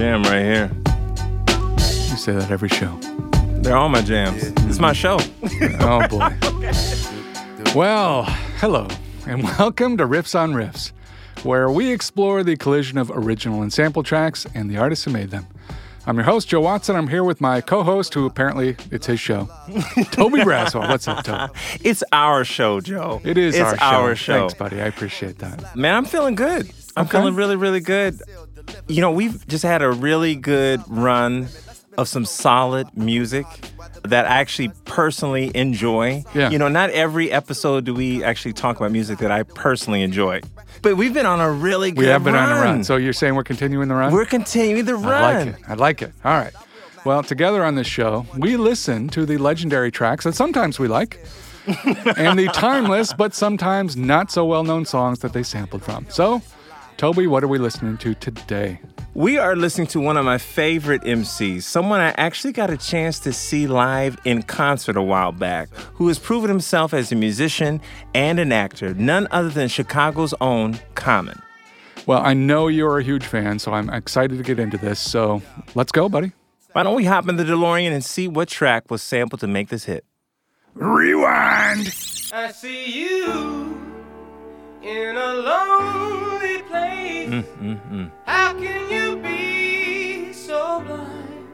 jam right here. You say that every show. They're all my jams. It's my show. Oh, boy. Well, hello, and welcome to Riffs on Riffs, where we explore the collision of original and sample tracks and the artists who made them. I'm your host, Joe Watson. I'm here with my co-host, who apparently it's his show, Toby Braswell. What's up, Toby? It's our show, Joe. It is our show. Thanks, buddy. I appreciate that. Man, I'm feeling good. I'm feeling really, really good. You know, we've just had a really good run of some solid music that I actually personally enjoy. Yeah. You know, not every episode do we actually talk about music that I personally enjoy. But we've been on a really good run. We have been on a run. So you're saying we're continuing the run? We're continuing the run. I like it. All right. Well, together on this show, we listen to the legendary tracks that sometimes we like and the timeless but sometimes not so well-known songs that they sampled from. So, Toby, what are we listening to today? We are listening to one of my favorite MCs, someone I actually got a chance to see live in concert a while back, who has proven himself as a musician and an actor, none other than Chicago's own Common. Well, I know you're a huge fan, so I'm excited to get into this. So let's go, buddy. Why don't we hop in the DeLorean and see what track was sampled to make this hit? Rewind! I see you in a lonely place. How can you be so blind?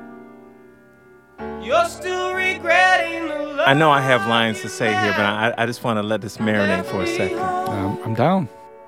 You're still regretting the love. I know I have lines to say here, but I just want to let this marinate for a second. I'm down.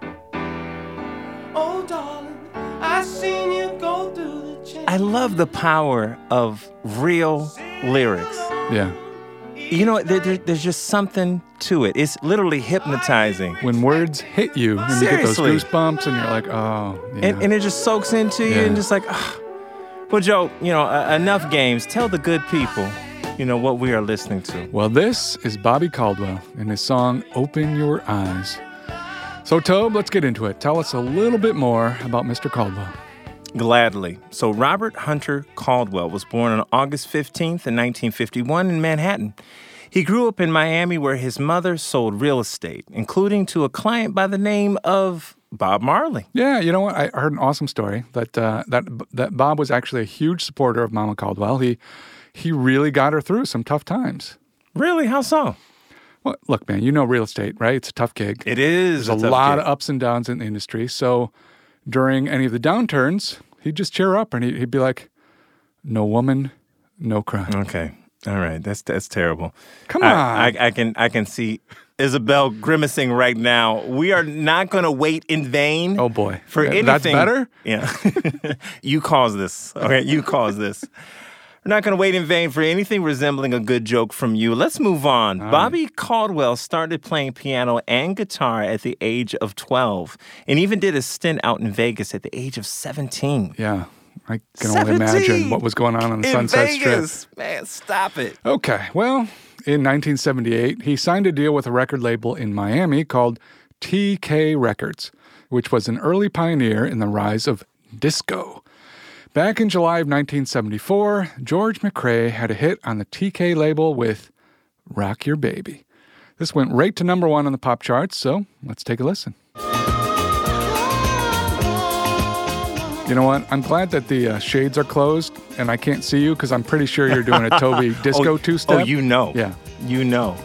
Oh, darling, I seen you go through the change. I love the power of real lyrics. Yeah. You know, there's just something to it. It's literally hypnotizing. When words hit you and you get those Seriously. goosebumps and you're like, oh, yeah. And it just soaks into you and just like, ah. Well, Joe, you know, enough games. Tell the good people, you know, what we are listening to. Well, this is Bobby Caldwell and his song, Open Your Eyes. So, Tobe, let's get into it. Tell us a little bit more about Mr. Caldwell. Gladly. So Robert Hunter Caldwell was born on August 15th in 1951 in Manhattan. He grew up in Miami where his mother sold real estate, including to a client by the name of Bob Marley. Yeah, you know what? I heard an awesome story that Bob was actually a huge supporter of Mama Caldwell. He really got her through some tough times. Really? How so? Well, look, man, you know real estate, right? It's a tough gig. It is. There's a lot of ups and downs in the industry. So during any of the downturns, he'd just cheer up and he'd be like, no woman, no cry. Okay. All right. That's terrible. Come on. I can see Isabel grimacing right now. We are not going to wait in vain. Oh, boy. For anything. That's better? Yeah. You caused this. Okay. You caused this. We're not going to wait in vain for anything resembling a good joke from you. Let's move on. Bobby Caldwell started playing piano and guitar at the age of 12 and even did a stint out in Vegas at the age of 17. Yeah. I can only imagine what was going on the Sunset Vegas. Strip. Man, stop it. Okay. Well, in 1978, he signed a deal with a record label in Miami called TK Records, which was an early pioneer in the rise of disco. Back in July of 1974, George McCrae had a hit on the TK label with Rock Your Baby. This went right to number 1 on the pop charts, so let's take a listen. You know what? I'm glad that the shades are closed and I can't see you because I'm pretty sure you're doing a Toby disco two-step. Oh, you know. Yeah. You know.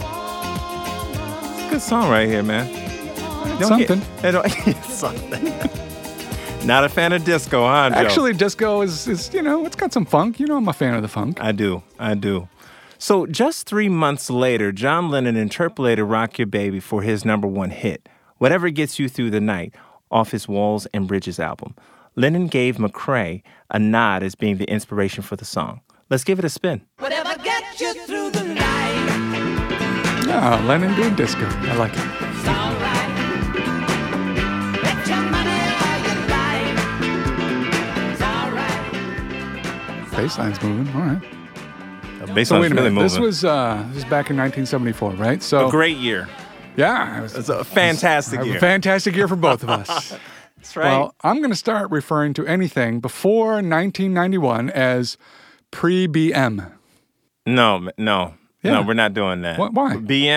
Good song right here, man. Something. It's something. Not a fan of disco, huh, Joe? Actually, disco is, you know, it's got some funk. You know I'm a fan of the funk. I do. So just 3 months later, John Lennon interpolated Rock Your Baby for his number 1 hit, Whatever Gets You Through the Night, off his Walls and Bridges album. Lennon gave McCrae a nod as being the inspiration for the song. Let's give it a spin. Whatever gets you through the night. Oh, Lennon doing disco. I like it. It's all right. Bet your money all you like. It's all right. Bassline's moving. All right. The bass So line's wait a really minute. moving. This was back in 1974, right? So a great year. yeah, It's a fantastic year. A fantastic year for both of us. That's right. Well, I'm going to start referring to anything before 1991 as pre-BM. No, Yeah. we're not doing that. Why? BM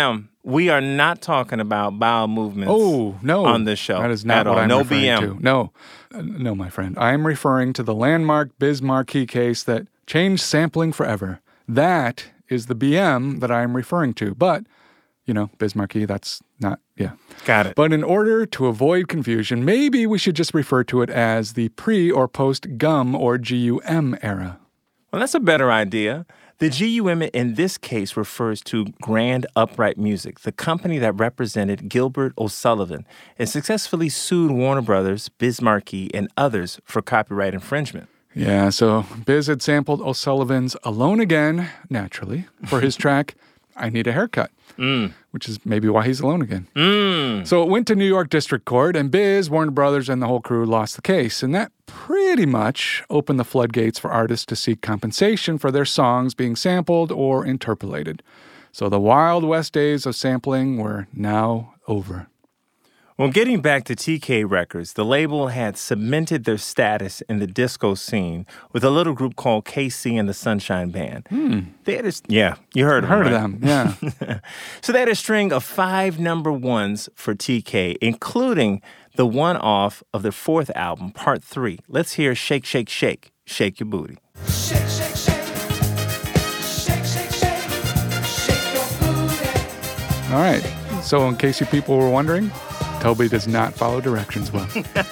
we are not talking about bowel movements Oh, no. on this show. That is not at what all. I'm No referring BM. to. No. No, my friend. I'm referring to the landmark Biz Markie case that changed sampling forever. That is the BM that I'm referring to. But, Biz Markie, that's not, yeah. Got it. But in order to avoid confusion, maybe we should just refer to it as the pre or post GUM or GUM era. Well, that's a better idea. The GUM in this case refers to Grand Upright Music, the company that represented Gilbert O'Sullivan and successfully sued Warner Brothers, Biz Markie, and others for copyright infringement. Yeah, so Biz had sampled O'Sullivan's Alone Again, naturally, for his track, I Need a Haircut, which is maybe why he's alone again. So it went to New York District Court, and Biz, Warner Brothers, and the whole crew lost the case. And that pretty much opened the floodgates for artists to seek compensation for their songs being sampled or interpolated. So the Wild West days of sampling were now over. Well, getting back to TK Records, the label had cemented their status in the disco scene with a little group called KC and the Sunshine Band. They had you heard of them. Heard of right? them, yeah. So they had a string of 5 number ones for TK, including the one off of their 4th album, Part 3. Let's hear Shake, Shake, Shake, Shake Your Booty. Shake, shake, shake. Shake, shake, shake. Shake your booty. All right. So in case you people were wondering, Toby does not follow directions well.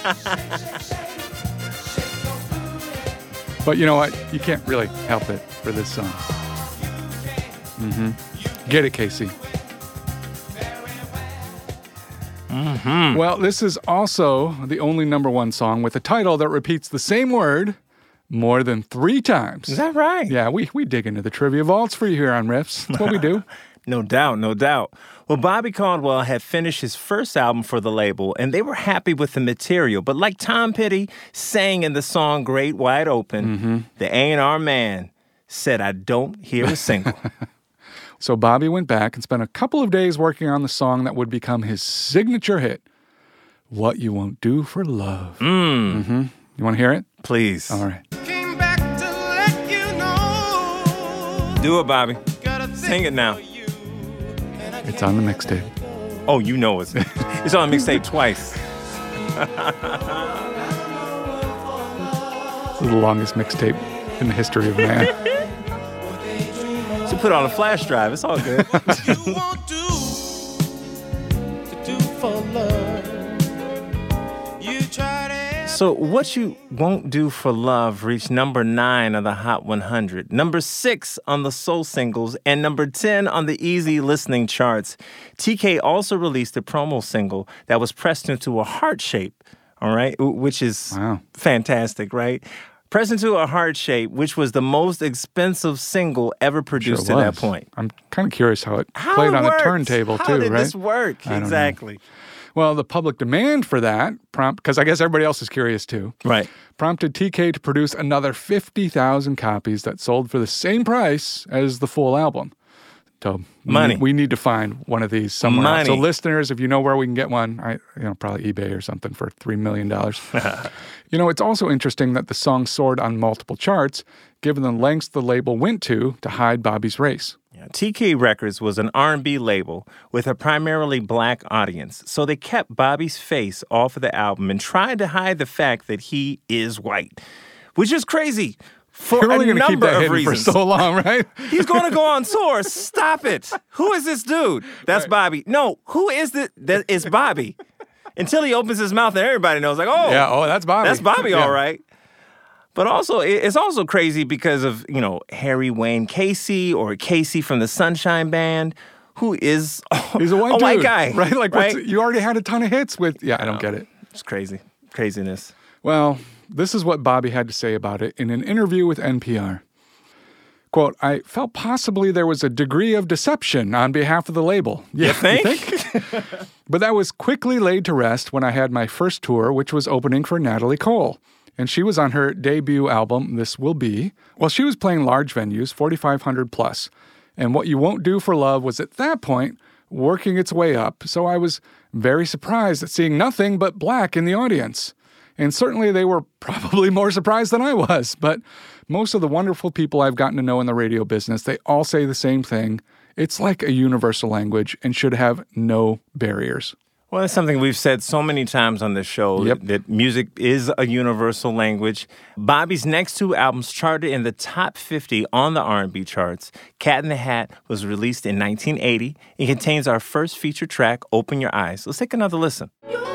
But you know what? You can't really help it for this song. Get it, Casey. Well, this is also the only number one song with a title that repeats the same word more than 3 times. Is that right? Yeah, we dig into the trivia vaults for you here on Riffs. That's what we do. No doubt, no doubt. Well, Bobby Caldwell had finished his first album for the label, and they were happy with the material. But like Tom Petty sang in the song Great Wide Open, the A&R man said, I don't hear a single. So Bobby went back and spent a couple of days working on the song that would become his signature hit, What You Won't Do for Love. You want to hear it? Please. All right. Came back to let you know. Do it, Bobby. Got a Sing it now. It's on the mixtape. Oh, you know it's on mixtape twice. This is the longest mixtape in the history of man. So put it on a flash drive. It's all good. You won't do to do for love. You tried it. So What You Won't Do for Love reached number 9 on the Hot 100, number 6 on the Soul Singles, and number 10 on the Easy Listening charts. TK also released a promo single that was pressed into a heart shape, all right, which is fantastic, right? Pressed into a heart shape, which was the most expensive single ever produced Sure to that was. point. I'm kind of curious how it How played it on worked. a turntable How too, did right? this work? I don't know. Exactly. Well, the public demand for that because I guess everybody else is curious too, Right. prompted TK to produce another 50,000 copies that sold for the same price as the full album. So Money. We need to find one of these somewhere else. So Money. listeners, if you know where we can get one, probably eBay or something for $3 million. It's also interesting that the song soared on multiple charts, given the lengths the label went to hide Bobby's race. Yeah, TK Records was an R&B label with a primarily black audience, so they kept Bobby's face off of the album and tried to hide the fact that he is white, which is crazy for You're only a going to keep number that of hidden reasons. for so long, right? He's going to go on tour. Stop it. Who is this dude? That's Bobby. No, who is that? That is Bobby. Until he opens his mouth and everybody knows, like, oh, Yeah, that's Bobby. that's Bobby, Yeah. all right. But also, it's also crazy because of, Harry Wayne Casey or Casey from the Sunshine Band, who is He's a white white dude, guy. right? Like, right? you already had a ton of hits with. Yeah, I don't get it. It's crazy. Craziness. Well, this is what Bobby had to say about it in an interview with NPR. Quote, I felt possibly there was a degree of deception on behalf of the label. Yeah, think? But that was quickly laid to rest when I had my first tour, which was opening for Natalie Cole. And she was on her debut album, This Will Be. Well, she was playing large venues, 4,500 plus. And What You Won't Do for Love was at that point working its way up. So I was very surprised at seeing nothing but black in the audience. And certainly they were probably more surprised than I was. But most of the wonderful people I've gotten to know in the radio business, they all say the same thing. It's like a universal language and should have no barriers. Well, that's something we've said so many times on this show, Yep. that music is a universal language. Bobby's next two albums charted in the top 50 on the R&B charts. Cat in the Hat was released in 1980. It contains our first feature track, Open Your Eyes. Let's take another listen.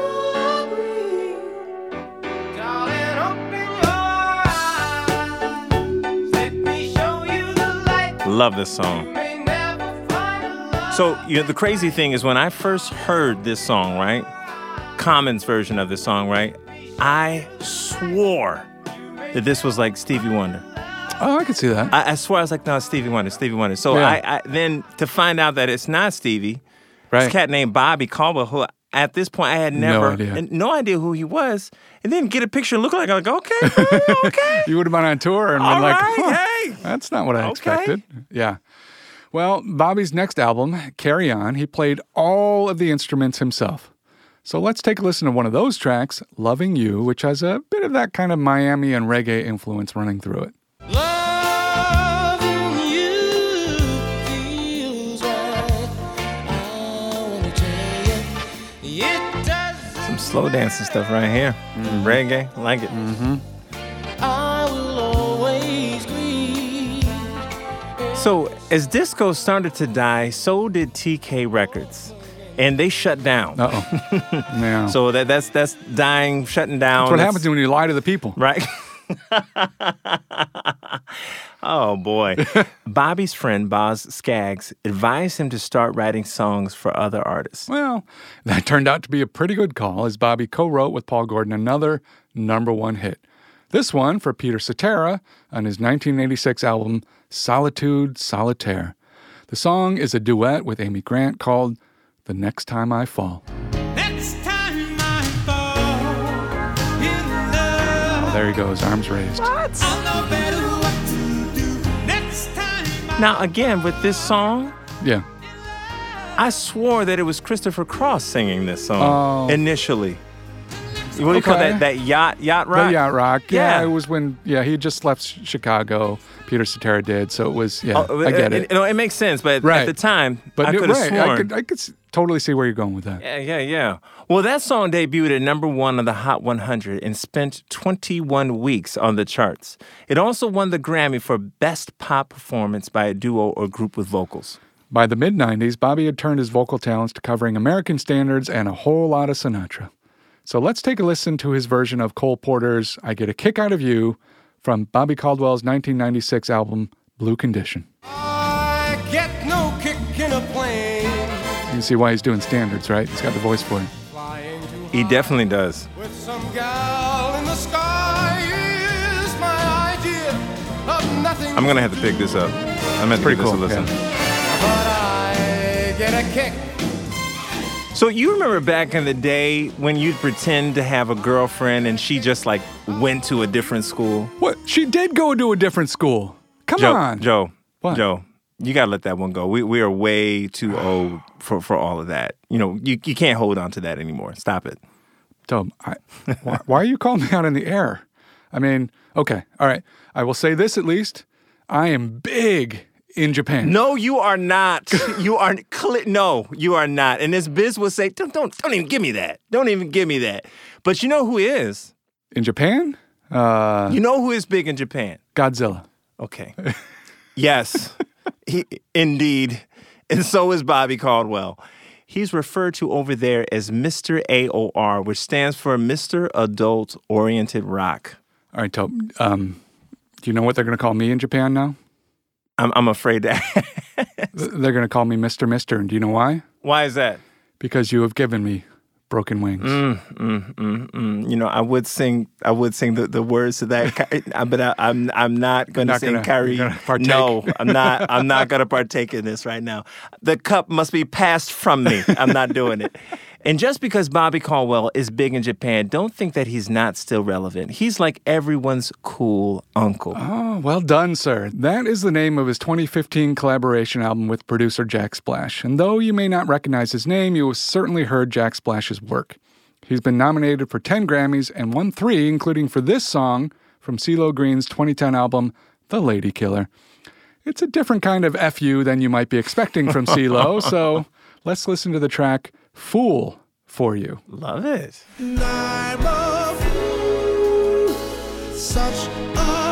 Love this song. So, the crazy thing is when I first heard this song, right? Common's version of this song, right? I swore that this was like Stevie Wonder. Oh, I can see that. I swore I was like, no, it's Stevie Wonder, Stevie Wonder. So Yeah. I then to find out that it's not Stevie, Right. this cat named Bobby Caldwell, who at this point I had No idea. no idea who he was, and then get a picture and look like, okay, okay. You would have been on tour and All been like, right, huh, hey. that's not what I Okay. expected. Yeah. Well, Bobby's next album, Carry On, he played all of the instruments himself. So let's take a listen to one of those tracks, Loving You, which has a bit of that kind of Miami and reggae influence running through it. Loving you feels right. I wanna tell you, it does. Some slow dancing stuff right here. Reggae, like it. I will always grieve. So as disco started to die, so did TK Records, and they shut down. Uh-oh. Yeah. So that's dying, shutting down. That's what happens when you lie to the people. Right? Oh, boy. Bobby's friend, Boz Scaggs, advised him to start writing songs for other artists. Well, that turned out to be a pretty good call as Bobby co-wrote with Paul Gordon another #1 hit. This one for Peter Cetera on his 1986 album Solitude Solitaire. The song is a duet with Amy Grant called The Next Time I Fall. Next time I fall in love, Oh, there he goes, arms raised. I'll know better what to do. Next time I Now, again, with this song, Yeah. I swore that it was Christopher Cross singing this song Oh. initially. What do you call Okay. that yacht rock? The Yacht Rock. Yeah, Yeah. it was when, he had just left Chicago. Peter Cetera did, so it was, Oh, I get it. It makes sense, but Right. at the time, But I could have right, sworn. I could totally see where you're going with that. Yeah. Well, that song debuted at #1 on the Hot 100 and spent 21 weeks on the charts. It also won the Grammy for Best Pop Performance by a Duo or Group with Vocals. By the mid-90s, Bobby had turned his vocal talents to covering American standards and a whole lot of Sinatra. So let's take a listen to his version of Cole Porter's I Get a Kick Out of You from Bobby Caldwell's 1996 album, Blue Condition. I get no kick in a plane. You can see why he's doing standards, right? He's got the voice for it. Flying too He definitely does. with some gal in the sky is my idea of nothing. I'm going to have to pick this up. I'm going to Pretty give this a cool, listen. But I get a kick. So you remember back in the day when you'd pretend to have a girlfriend and she just like went to a different school? What? She did go to a different school. Come on. Joe, What? Joe, you got to let that one go. We are way too old for all of that. You can't hold on to that anymore. Stop it. Tom, why are you calling me out in the air? I mean, okay, all right. I will say this at least. I am big in Japan. No, you are not. You are no, you are not. And this Biz will say, don't even give me that. Don't even give me that. But you know who is? In Japan? You know who is big in Japan? Godzilla. Okay. Yes, indeed. And so is Bobby Caldwell. He's referred to over there as Mr. AOR, which stands for Mr. Adult Oriented Rock. All right, Tobe. Do you know what they're going to call me in Japan now? I'm afraid that. They're going to call me Mr. Mister. And do you know why? Why is that? Because you have given me broken wings. I would sing the words to that, but I'm not going to Not sing gonna- Kyrie. you're gonna partake. No, I'm not going to partake in this right now. The cup must be passed from me. I'm not doing it. And just because Bobby Caldwell is big in Japan, don't think that he's not still relevant. He's like everyone's cool uncle. Oh, well done, sir. That is the name of his 2015 collaboration album with producer Jack Splash. And though you may not recognize his name, you have certainly heard Jack Splash's work. He's been nominated for 10 Grammys and won 3, including for this song from CeeLo Green's 2010 album, The Lady Killer. It's a different kind of FU than you might be expecting from CeeLo, so let's listen to the track Fool for you. Love it. I'm a fool, such a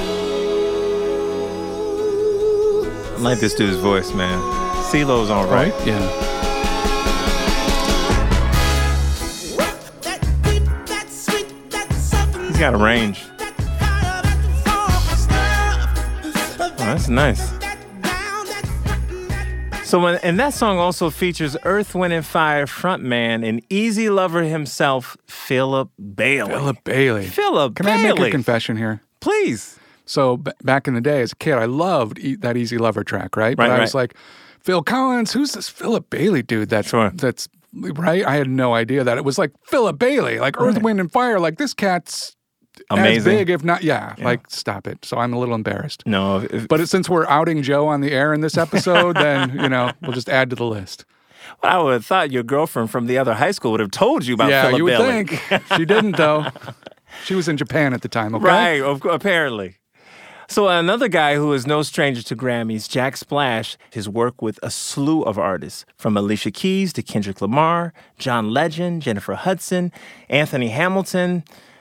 fool. I like this dude's voice, man. CeeLo's on right. Yeah. That deep, that sweet, that something. He's got a range. That fire, that funk stuff. Oh, that's nice. That down, that So, and that song also features Earth, Wind, and Fire frontman and Easy Lover himself, Philip Bailey. Philip Bailey. Philip Can Bailey. I make a confession here? Please. So back in the day as a kid, I loved that Easy Lover track, right? But I was like, Phil Collins, who's this Philip Bailey dude? That's right. I had no idea that it was like Philip Bailey, like Earth, Wind, and Fire. Like this cat's amazing. as big, if not, like stop it. So I'm a little embarrassed. No. But since we're outing Joe on the air in this episode, then, we'll just add to the list. Well, I would have thought your girlfriend from the other high school would have told you about Philip you would Bailey. think. She didn't, though. She was in Japan at the time, okay? Right, apparently. So another guy who is no stranger to Grammys, Jack Splash, his work with a slew of artists, from Alicia Keys to Kendrick Lamar, John Legend, Jennifer Hudson, Anthony Hamilton.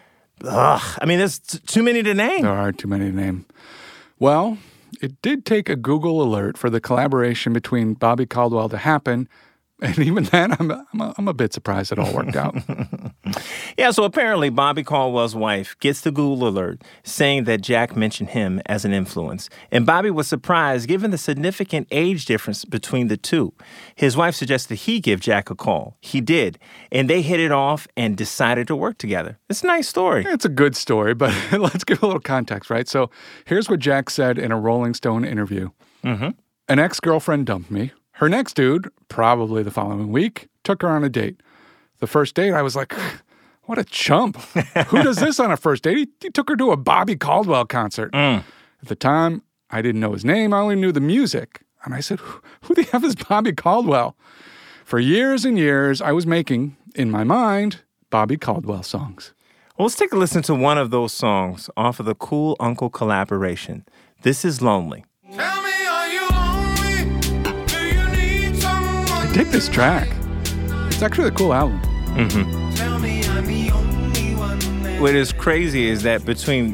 There's too many to name. There are too many to name. Well, it did take a Google alert for the collaboration between Bobby Caldwell to happen, and even then, I'm a bit surprised it all worked out. Yeah, so apparently Bobby Caldwell's wife gets the Google alert saying that Jack mentioned him as an influence. And Bobby was surprised given the significant age difference between the two. His wife suggested he give Jack a call. He did. And they hit it off and decided to work together. It's a nice story. It's a good story, but let's give a little context, right? So here's what Jack said in a Rolling Stone interview. Mm-hmm. An ex-girlfriend dumped me. Her next dude, probably the following week, took her on a date. The first date, I was like, what a chump. Who does this on a first date? He took her to a Bobby Caldwell concert. At the time, I didn't know his name. I only knew the music. And I said, who the hell is Bobby Caldwell? For years and years, I was making, in my mind, Bobby Caldwell songs. Well, let's take a listen to one of those songs off of the Cool Uncle collaboration. This is Lonely. Tell me, are you lonely? Do you need someone? I dig this track. It's actually a cool album. Tell me I'm the only one that What is crazy is that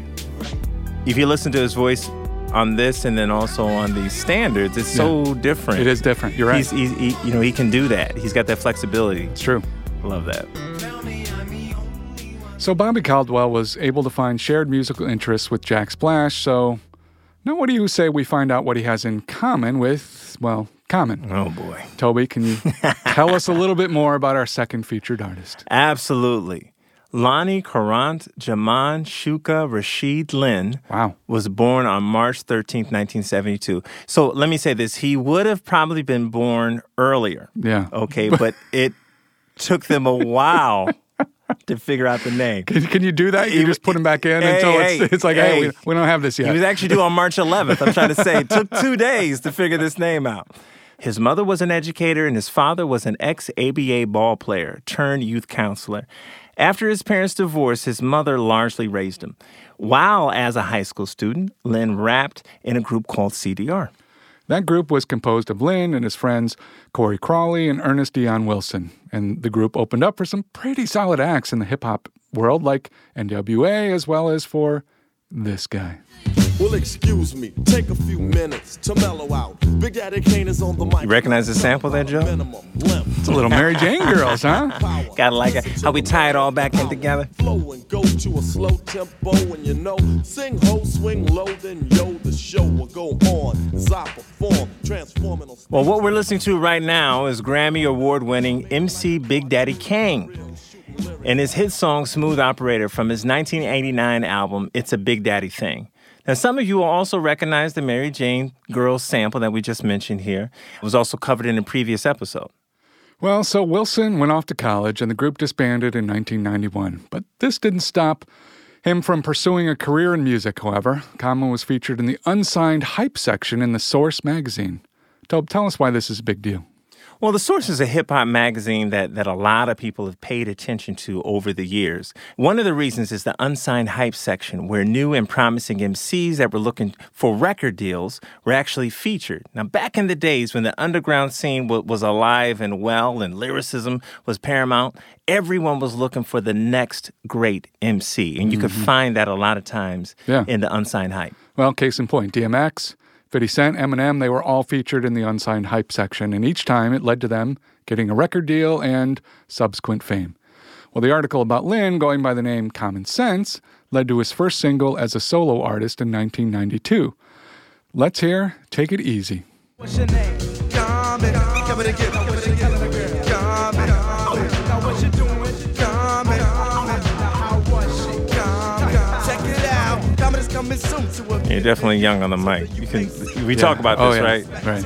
if you listen to his voice on this and then also on these standards, it's so different. It is different. You're right. He can do that. He's got that flexibility. It's true. Love that. So Bobby Caldwell was able to find shared musical interests with Jack Splash, so now what do you say we find out what he has in common with, Common? Oh, boy. Toby, can you tell us a little bit more about our second featured artist? Absolutely. Lonnie Courant Jaman Shuka Rashid Lynn was born on March 13th, 1972. So let me say this. He would have probably been born earlier. Yeah. Okay, but it took them a while to figure out the name. Can you do that? You just put him back in until it's like, hey, we don't have this yet. He was actually due on March 11th. I'm trying to say it took 2 days to figure this name out. His mother was an educator and his father was an ex-ABA ball player turned youth counselor. After his parents' divorce, his mother largely raised him. While as a high school student, Lynn rapped in a group called CDR. That group was composed of Lynn and his friends Corey Crawley and Ernest Dion Wilson. And the group opened up for some pretty solid acts in the hip-hop world like NWA as well as for this guy. Well, excuse me, take a few minutes to mellow out. Big Daddy Kane is on the mic. You recognize the sample there, Joe? It's a little Mary Jane Girls, huh? Gotta like it. How we tie it all back in together. Flow and go to a slow tempo and sing ho, swing low, then the show will go on as I perform, transforming on stage. Well, what we're listening to right now is Grammy Award-winning MC Big Daddy Kane and his hit song Smooth Operator from his 1989 album It's a Big Daddy Thing. Now, some of you will also recognize the Mary Jane Girls sample that we just mentioned here. It was also covered in a previous episode. Well, so Wilson went off to college and the group disbanded in 1991. But this didn't stop him from pursuing a career in music, however. Common was featured in the unsigned hype section in the Source magazine. Tobe, tell us why this is a big deal. Well, The Source is a hip-hop magazine that a lot of people have paid attention to over the years. One of the reasons is the unsigned hype section, where new and promising MCs that were looking for record deals were actually featured. Now, back in the days when the underground scene was alive and well and lyricism was paramount, everyone was looking for the next great MC. And you could find that a lot of times in the unsigned hype. Well, case in point, DMX, 50 Cent, Eminem, they were all featured in the unsigned hype section, and each time it led to them getting a record deal and subsequent fame. Well, the article about Lynn, going by the name Common Sense, led to his first single as a solo artist in 1992. Let's hear Take It Easy. What's your name? Common. Coming to get Common. Now what you doing? Common. How was she? Common. Check it out. Common is coming soon to a You're definitely young on the mic. We talk about this, right? Right.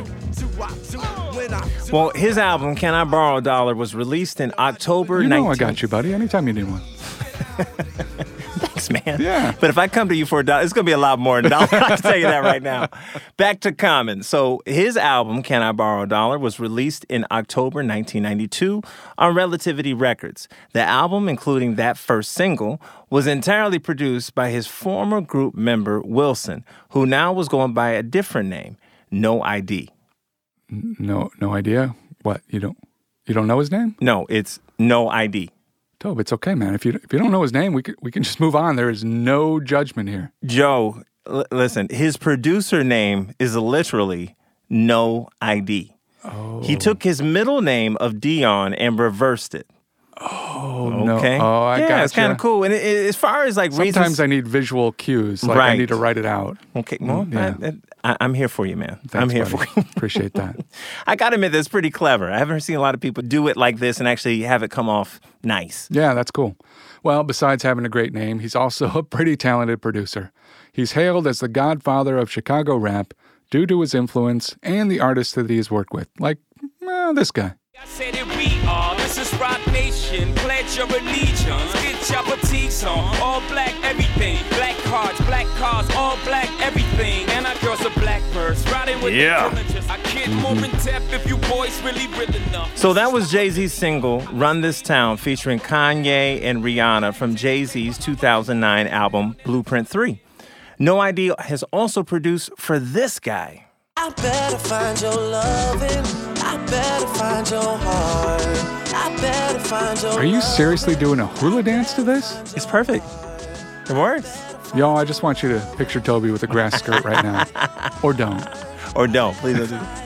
Well, his album, Can I Borrow a Dollar, was released in October 19th. You know I got you, buddy. Anytime you need one. Thanks, man. Yeah. But if I come to you for $1, it's going to be a lot more than $1. I can tell you that right now. Back to Common. So his album, Can I Borrow a Dollar, was released in October 1992 on Relativity Records. The album, including that first single, was entirely produced by his former group member, Wilson, who now was going by a different name, No ID. No idea. What? You don't know his name? No, it's No ID. Tobe, it's okay, man. If you don't know his name, we can just move on. There is no judgment here. Joe, listen, his producer name is literally No ID. Oh. He took his middle name of Dion and reversed it. Oh, Okay. no. Oh, I yeah, gotcha. it's kind of cool. And as far as like Sometimes reasons, I need visual cues. Like I Right. need to write it out. okay, well, Yeah. I'm here for you, man. Thanks, I'm here buddy. for you. Appreciate that. I gotta admit, that's pretty clever. I haven't seen a lot of people do it like this and actually have it come off nice. Yeah, that's cool. Well, besides having a great name, he's also a pretty talented producer. He's hailed as the godfather of Chicago rap due to his influence and the artists that he has worked with, like this guy. I said it we are, this is Rock Nation. Pledge your allegiance, get your boutiques on. All black everything, black cars, all black everything. And our girls are blackbirds, riding with Yeah. the villagers. I can't more in depth if you boys really real enough. So that was Jay-Z's single, Run This Town, featuring Kanye and Rihanna from Jay-Z's 2009 album, Blueprint 3. No ID has also produced for this guy. I better find your loving. I better find your heart. I better find your Are you seriously doing a hula dance to this? It's perfect. It works. Y'all, I just want you to picture Toby with a grass skirt right now. Or don't. Or don't. Please don't do it.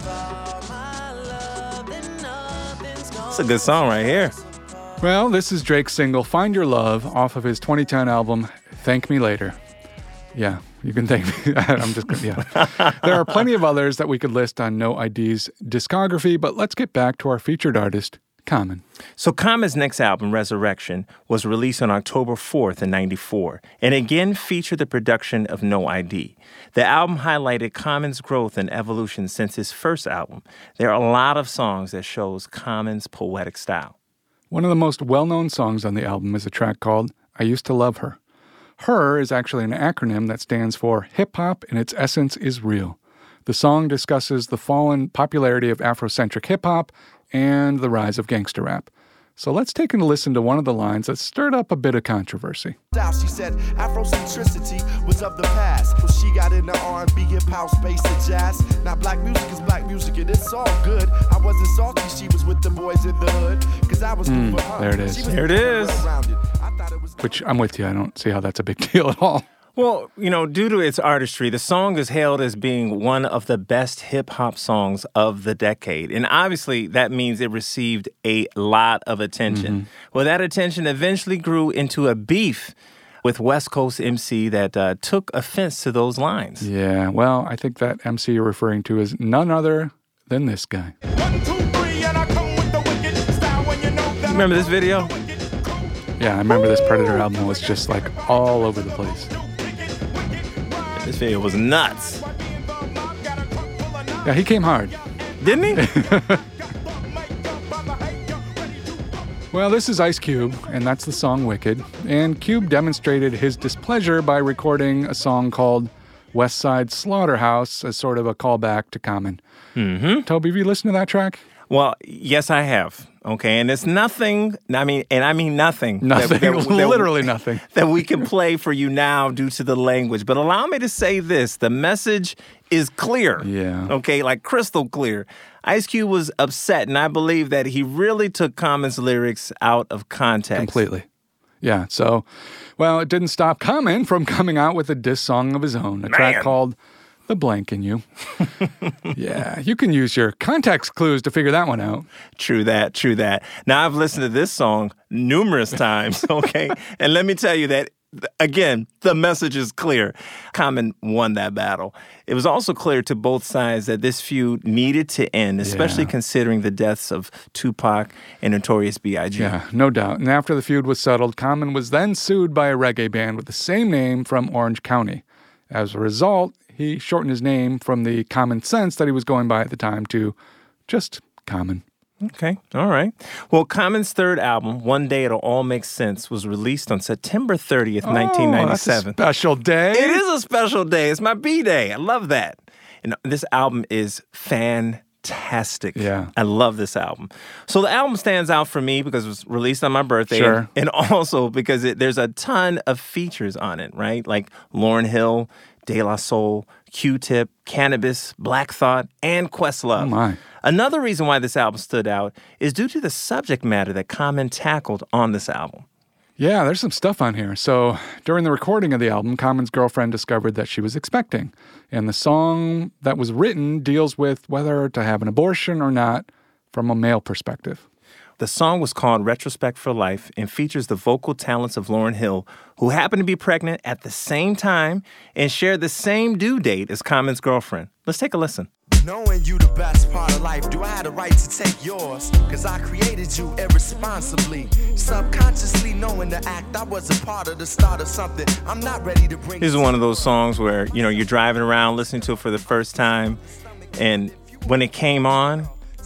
It's a good song right here. Well, this is Drake's single, Find Your Love, off of his 2010 album, Thank Me Later. Yeah, you can thank me. I'm just going to, yeah. There are plenty of others that we could list on No ID's discography, but let's get back to our featured artist, Common. So Common's next album, Resurrection, was released on October 4th in 94, and again featured the production of No ID. The album highlighted Common's growth and evolution since his first album. There are a lot of songs that shows Common's poetic style. One of the most well-known songs on the album is a track called I Used to Love Her. Her is actually an acronym that stands for Hip-Hop in its essence is real. The song discusses the fallen popularity of Afrocentric hip-hop and the rise of gangster rap. So let's take a listen to one of the lines that stirred up a bit of controversy. She said Afrocentricity was of the past. So she got into R&B, hip house, space, and jazz. Now black music is black music, and it's all good. I wasn't salty, she was with the boys in the hood. Cause I was good for her. there it is. She was There it is. well-rounded. I thought it was Which I'm with you. I don't see how that's a big deal at all. Well, due to its artistry, the song is hailed as being one of the best hip-hop songs of the decade. And obviously, that means it received a lot of attention. Well, that attention eventually grew into a beef with West Coast MC that took offense to those lines. Yeah, well, I think that MC you're referring to is none other than this guy. 1, 2, 3, and I come with the wicked style when you know that. Remember this video? Yeah, I remember this Predator album was just like all over the place. This video was nuts. Yeah, he came hard. Didn't he? Well, this is Ice Cube, and that's the song Wicked. And Cube demonstrated his displeasure by recording a song called West Side Slaughterhouse as sort of a callback to Common. Toby, have you listened to that track? Well, yes, I have. Okay, and it's nothing. I mean nothing. Nothing, literally nothing. That we can play for you now due to the language. But allow me to say this: the message is clear. Yeah. Okay, like crystal clear. Ice Cube was upset, and I believe that he really took Common's lyrics out of context. Completely. Yeah. So, well, it didn't stop Common from coming out with a diss song of his own, a track called "The Blank in You." Yeah, you can use your context clues to figure that one out. True that, true that. Now, I've listened to this song numerous times, okay? And let me tell you that, again, the message is clear. Common won that battle. It was also clear to both sides that this feud needed to end, especially considering the deaths of Tupac and Notorious B.I.G. Yeah, no doubt. And after the feud was settled, Common was then sued by a reggae band with the same name from Orange County. As a result, he shortened his name from the Common Sense that he was going by at the time to just Common. Okay, all right. Well, Common's third album, One Day It'll All Make Sense, was released on September 30th, 1997. That's a special day. It is a special day. It's my B-Day. I love that. And this album is fantastic. Yeah. I love this album. So the album stands out for me because it was released on my birthday. Sure. And also because there's a ton of features on it, right? Like Lauryn Hill, De La Soul, Q-Tip, Cannabis, Black Thought, and Questlove. Oh, my. Another reason why this album stood out is due to the subject matter that Common tackled on this album. Yeah, there's some stuff on here. So during the recording of the album, Common's girlfriend discovered that she was expecting. And the song that was written deals with whether to have an abortion or not from a male perspective. The song was called Retrospect for Life and features the vocal talents of Lauryn Hill, who happened to be pregnant at the same time and shared the same due date as Common's girlfriend. Let's take a listen. Knowing you the best part of life, do I have the right to take yours? Cause I created you irresponsibly. Subconsciously knowing the act, I was a part of the start of something. I'm not ready to bring. This is one of those songs where, you know, you're driving around listening to it for the first time, and when it came on,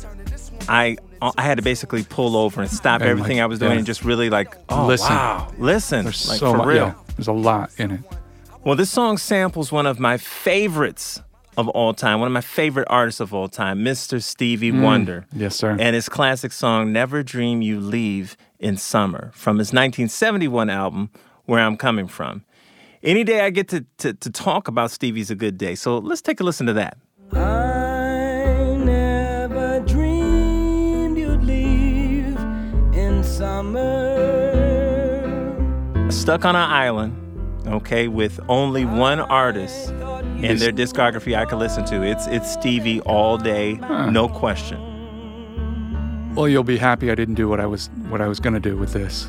I had to basically pull over and stop And everything like, I was doing yeah. and just really like, oh, Listen. wow, listen. There's like, so for much. real. Yeah, there's a lot in it. Well, this song samples one of my favorites of all time, one of my favorite artists of all time, Mr. Stevie Wonder. Yes, sir. And his classic song, Never Dream You Leave in Summer, from his 1971 album, Where I'm Coming From. Any day I get to talk about Stevie's a good day. So let's take a listen to that. I never dreamed you'd leave in summer. Stuck on an island, okay, with only one artist in their discography I could listen to. It's Stevie all day, no question. Well, you'll be happy I didn't do what I was going to do with this.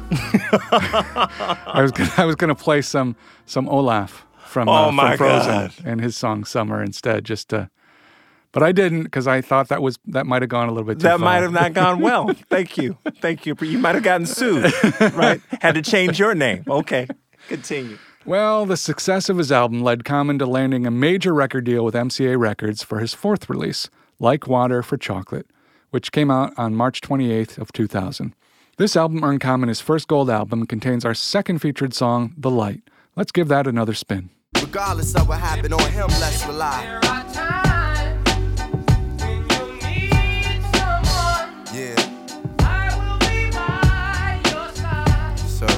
I was going to play some Olaf from my Frozen God. and his song Summer instead, but I didn't because I thought that might have gone a little bit too far. That might have not gone well. Thank you. You might have gotten sued, right? Had to change your name. Okay, continue. Well, the success of his album led Common to landing a major record deal with MCA Records for his fourth release, Like Water for Chocolate, which came out on March 28th of 2000. This album earned Common his first gold album and contains our second featured song, The Light. Let's give that another spin. Regardless of what happened, on him, let's rely. There are times when you need someone. Yeah, I will be by your side. so.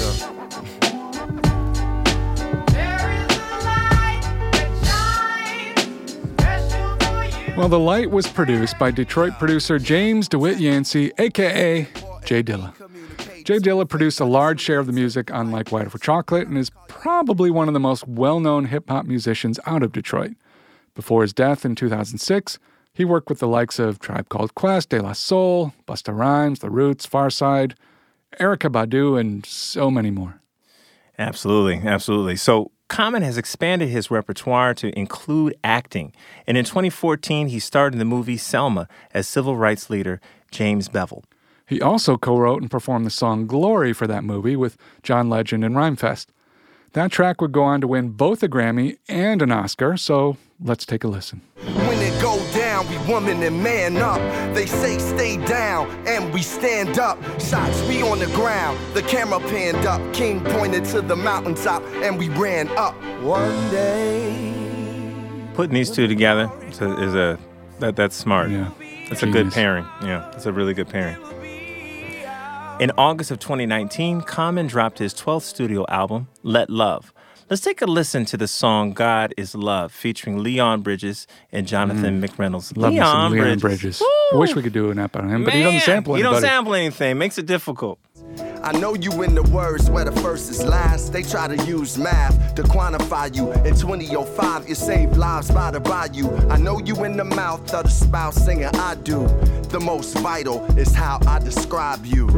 There is a light that shines special for you. Well, The Light was produced by Detroit producer James DeWitt Yancey, a.k.a. Jay Dilla. Jay Dilla produced a large share of the music on Like Water for Chocolate and is probably one of the most well-known hip-hop musicians out of Detroit. Before his death in 2006, he worked with the likes of Tribe Called Quest, De La Soul, Busta Rhymes, The Roots, Pharcyde, Erykah Badu, and so many more. Absolutely, absolutely. So Common has expanded his repertoire to include acting. And in 2014, he starred in the movie Selma as civil rights leader James Bevel. He also co-wrote and performed the song Glory for that movie with John Legend and Rhymefest. That track would go on to win both a Grammy and an Oscar, so let's take a listen. When it go down, we woman and man up. They say stay down, and we stand up. Shots, we on the ground. The camera panned up. King pointed to the mountaintop, and we ran up. One day. Putting these two together that's smart. Yeah. It's a good Genius. pairing. Yeah, it's a really good pairing. In August of 2019, Common dropped his 12th studio album, Let Love. Let's take a listen to the song God is Love, featuring Leon Bridges and Jonathan McReynolds. Love me some Leon Bridges. I wish we could do an app on him, but he doesn't sample He anybody. don't sample anything. Makes it difficult. I know you in the words where the first is last. They try to use math to quantify you. In 2005, you saved lives by the bayou. I know you in the mouth of the spouse singing I do. The most vital is how I describe you.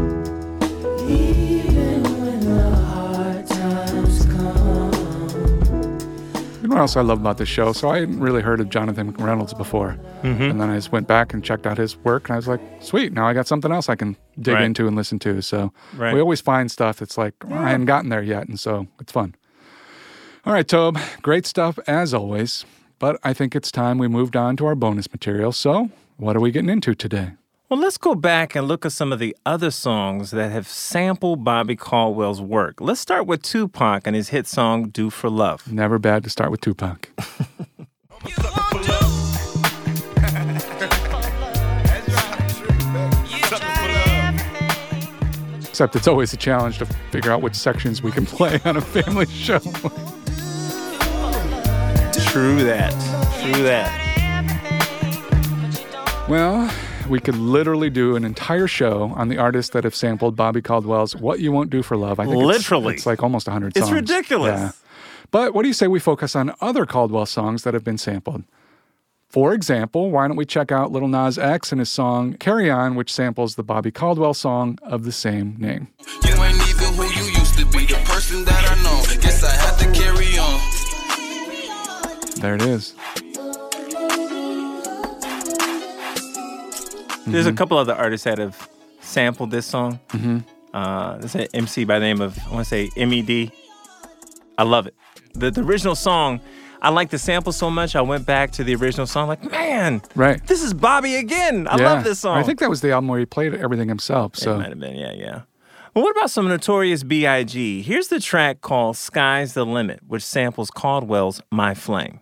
Even when the hard times come. You know what else I love about this show? So I hadn't really heard of Jonathan McReynolds before. And then I just went back and checked out his work, and I was like, sweet, now I got something else I can dig Right. into and listen to. So Right. we always find stuff that's like, I hadn't gotten there yet, and so it's fun. All right, Tobe, great stuff as always, but I think it's time we moved on to our bonus material. So what are we getting into today? Well, let's go back and look at some of the other songs that have sampled Bobby Caldwell's work. Let's start with Tupac and his hit song, Do for Love. Never bad to start with Tupac. Except it's always a challenge to figure out which sections we can play on a family show. True that. True that. Well, we could literally do an entire show on the artists that have sampled Bobby Caldwell's What You Won't Do for Love. I think Literally. it's like almost 100 It's songs. ridiculous. Yeah. But what do you say we focus on other Caldwell songs that have been sampled? For example, why don't we check out Lil Nas X and his song Carry On, which samples the Bobby Caldwell song of the same name. You ain't even who you used to be, the person that I know. Guess I had to carry on. There it is. There's a couple other artists that have sampled this song. There's an MC by the name of, I want to say, MED. I love it. The original song, I like the sample so much, I went back to the original song like, man, Right. this is Bobby again. I Yeah. love this song. I think that was the album where he played everything himself. It So might have been, yeah. Well, what about some Notorious B.I.G.? Here's the track called Sky's the Limit, which samples Caldwell's My Flame.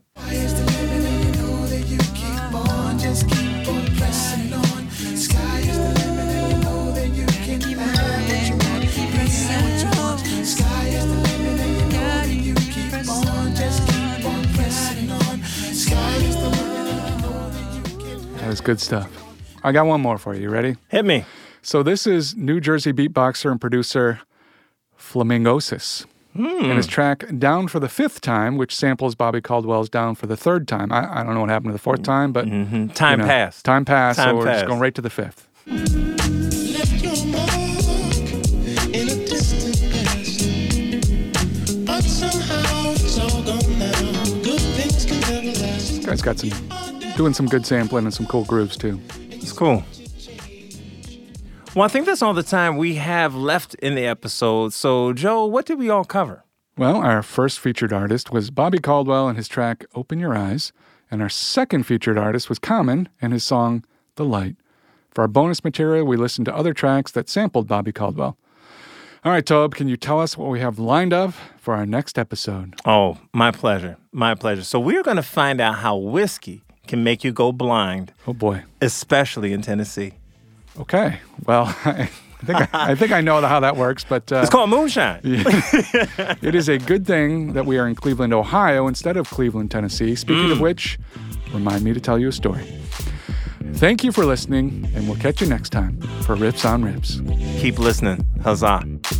that was good stuff. I got one more for you. You ready? Hit me. So this is New Jersey beatboxer and producer Flamingosis. And his track Down for the Fifth Time, which samples Bobby Caldwell's Down for the Third Time. I don't know what happened to the fourth time, but Time you know, passed. Time passed, Time so we're just passed. going right to the fifth. Left your mark in a distant past, but somehow it's all gone now. Good things can never last. This guy's got doing some good sampling and some cool grooves too. It's cool. Well, I think that's all the time we have left in the episode. So, Joe, what did we all cover? Well, our first featured artist was Bobby Caldwell and his track Open Your Eyes, and our second featured artist was Common and his song The Light. For our bonus material, we listened to other tracks that sampled Bobby Caldwell. All right, Tobe, can you tell us what we have lined up for our next episode? Oh, my pleasure. My pleasure. So we're going to find out how whiskey can make you go blind, Oh boy. especially in Tennessee. Okay. Well, I think I know how that works, but It's called moonshine. it is a good thing that we are in Cleveland, Ohio, instead of Cleveland, Tennessee. Speaking of which, remind me to tell you a story. Thank you for listening, and we'll catch you next time for Rips on Rips. Keep listening. Huzzah.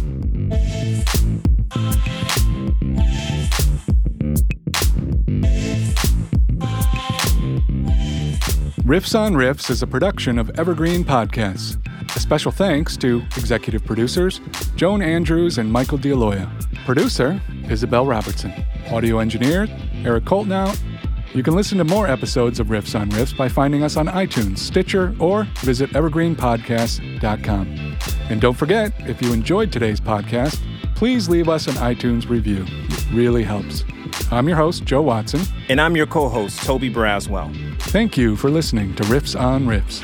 Riffs on Riffs is a production of Evergreen Podcasts. A special thanks to executive producers Joan Andrews and Michael D'Aloia. Producer Isabel Robertson. Audio engineer Eric Coltnow. You can listen to more episodes of Riffs on Riffs by finding us on iTunes, Stitcher, or visit evergreenpodcast.com. And don't forget, if you enjoyed today's podcast, please leave us an iTunes review. It really helps. I'm your host, Joe Watson. And I'm your co-host, Toby Braswell. Thank you for listening to Riffs on Riffs.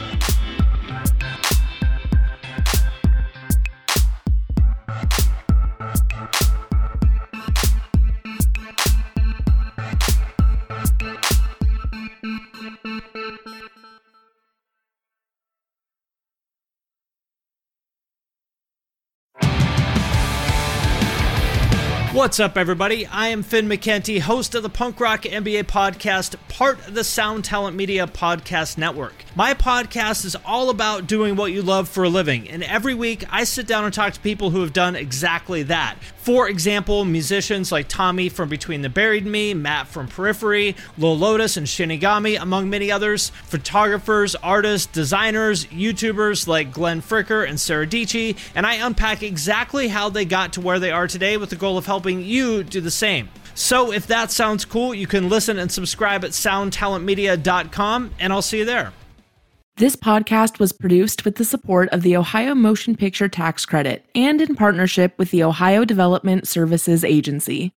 What's up, everybody? I am Finn McKenty, host of the Punk Rock NBA podcast, part of the Sound Talent Media Podcast Network. My podcast is all about doing what you love for a living, and every week I sit down and talk to people who have done exactly that. For example, musicians like Tommy from Between the Buried and Me, Matt from Periphery, Lil Lotus and Shinigami, among many others, photographers, artists, designers, YouTubers like Glenn Fricker and Sarah Dici, and I unpack exactly how they got to where they are today with the goal of helping you do the same. So if that sounds cool, you can listen and subscribe at soundtalentmedia.com, and I'll see you there. This podcast was produced with the support of the Ohio Motion Picture Tax Credit and in partnership with the Ohio Development Services Agency.